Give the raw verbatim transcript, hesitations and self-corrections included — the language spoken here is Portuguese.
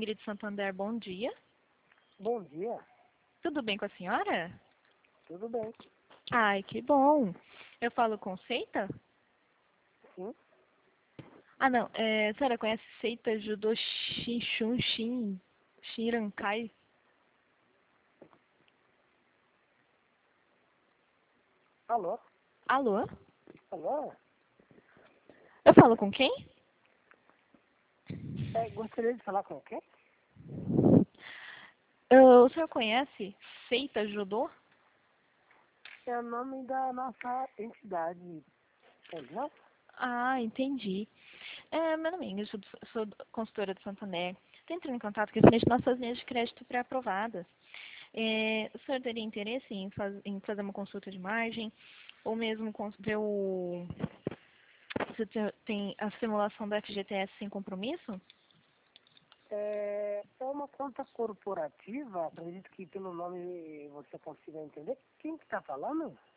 Ingrid Santander, bom dia. Bom dia, Tudo bem com a senhora? tudo bem? Ai, que bom. Eu falo com Seita? Sim? Ah, não. É, a senhora conhece Seita Judô Shinshun Shin Shirankai? Alô? Alô? Alô? Eu falo com quem? É, gostaria de falar com quem? Ah, o senhor conhece Seita Judô? É o nome da nossa entidade, entendeu? Ah, entendi. É, meu nome é Ingrid, sou, sou consultora de Santander. Estou entrando em contato com referente às nossas linhas de crédito pré-aprovadas. É, o senhor teria interesse em, faz, em fazer uma consulta de margem? Ou mesmo cons- ver o, se te- tem a simulação do F G T S sem compromisso? É, é uma conta corporativa, acredito que pelo nome você consiga entender. Quem que está falando?